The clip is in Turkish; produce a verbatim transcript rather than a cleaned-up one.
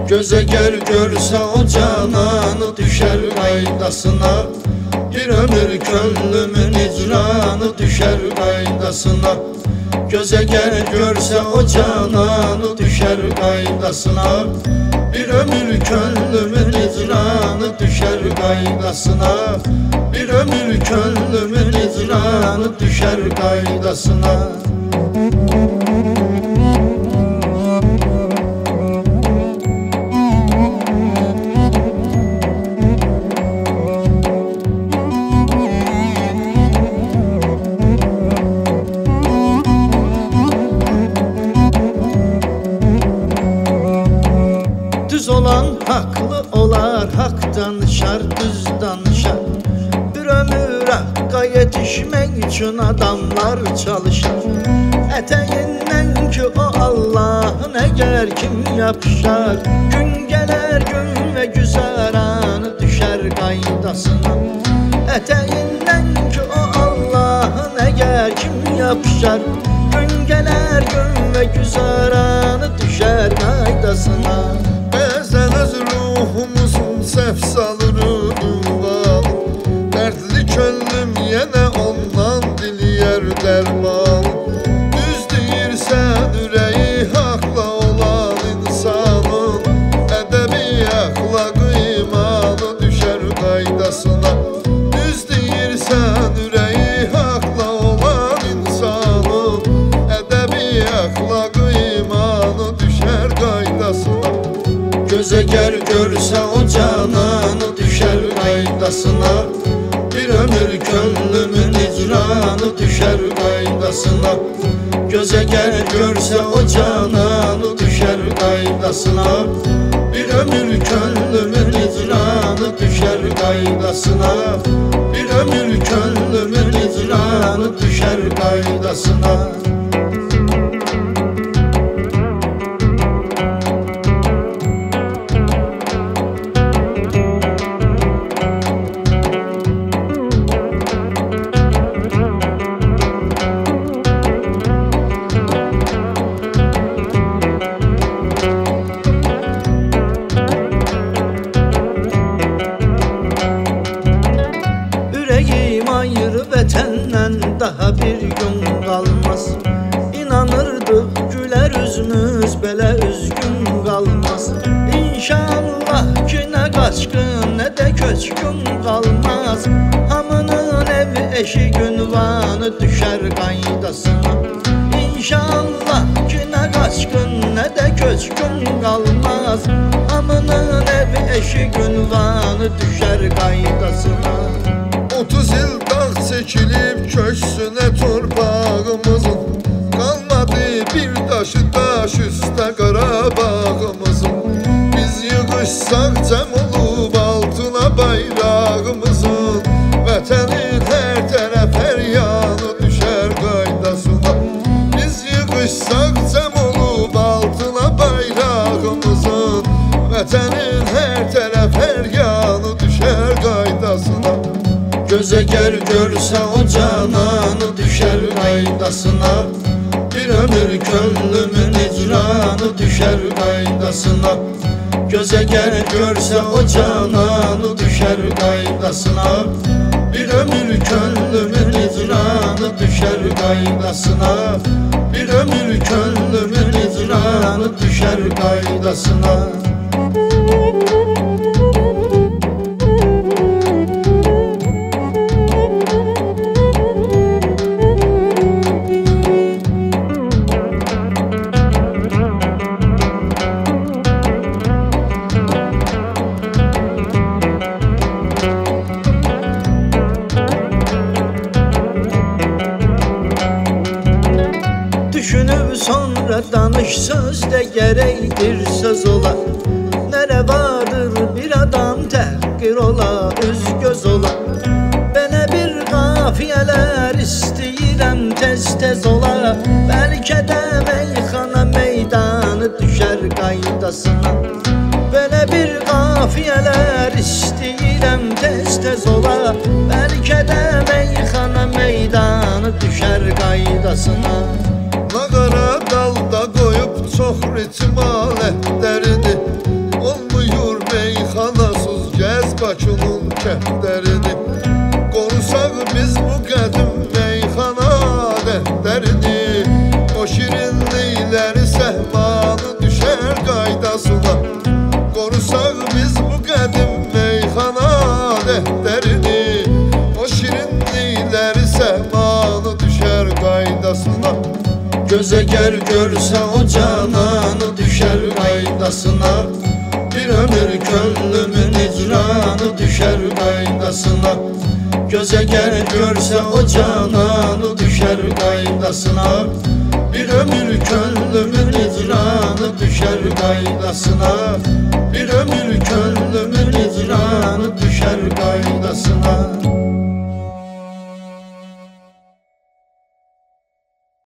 Göze gel görse o cananı düşer kaydasına. Bir ömür könlümün icranı düşer kaydasına. Göze gel görse o cananı düşer kaydasına. Bir ömür könlümün icranı düşer kaydasına. Bir ömür könlümün icranı düşer kaydasına. Düz olan haklı olar, hak danışar, düz danışar. Bir ömür hakka yetişmek için adamlar çalışır. Eteğinden ki o Allah'ın eğer kim yapışar. Gün gelir gün ve güzaranı düşer kaydasına. Eteğinden ki o Allah'ın eğer kim yapışar. Gün gelir gün ve güzaranı düşer kaydasına. Bezeniz ruhumuzun sef salırı duvar. Dertli könlüm yine ondan dilyer derman. Düz deyirsən ürəyi haqla olan insanın. Ədəbi əxlaqı imanı düşər qaydasına. Düz deyirsən ürəyi haqla olan insanın. Ədəbi əxlaqı imanı düşər qaydasına. Göze gel görse o cananı düşer kaydasına. Bir ömür könlümün icranı düşer kaydasına. Göze gel görse o cananı düşer kaydasına. Bir ömür könlümün icranı düşer kaydasına. Bir ömür könlümün icranı düşer kaydasına. Vətəndən daha bir gün qalmaz. İnanırdıq gülər üzümüz belə üzgün qalmaz. İnşallah ki nə qaçqın nə də köçkün qalmaz. Hamının evi eşik ünvanı düşər qaydasına. İnşallah ki nə qaçqın nə də köçkün qalmaz. Hamının evi eşik ünvanı düşər qaydasına. Otuz il dağ çəkilib köksünə torpağımızın. Qalmadı bir daşı daş üstə Qarabağımızın. Biz yığışsaq cəm olub altına bayrağımızın. Vətənin hər tərəf hər yanı düşər qaydasına. Biz yığışsaq cəm olub altına bayrağımızın. Vətənin hər tərəf hər yanı düşər qaydasına. Göze gel görse o cananı düşer kaydasına. Bir ömür könlümün icranı düşer kaydasına. Göze gel görse o cananı düşer kaydasına. Bir ömür könlümün icranı düşer kaydasına. Bir ömür könlümün icranı düşer kaydasına. Düşünüp sonra danış sözde gerektir söz ola. Nere vardır bir adam tehkir ola, üz göz ola. Bana bir kafiyeler isteyirem tez tez ola. Belki de meyxana meydanı düşer kaydasına. Bana bir kafiyeler isteyirem tez tez ola. Belki de meyxana meydanı düşer kaydasına. Nağara dalda qoyub çox ritim alətlərini. O eğer görse o cananı düşer kaydasına. Bir ömür könlümün icranı düşer kaydasına. Göz eğer görse o cananı düşer kaydasına. Bir ömür könlümün icranı düşer kaydasına. Bir ömür könlümün icranı düşer kaydasına.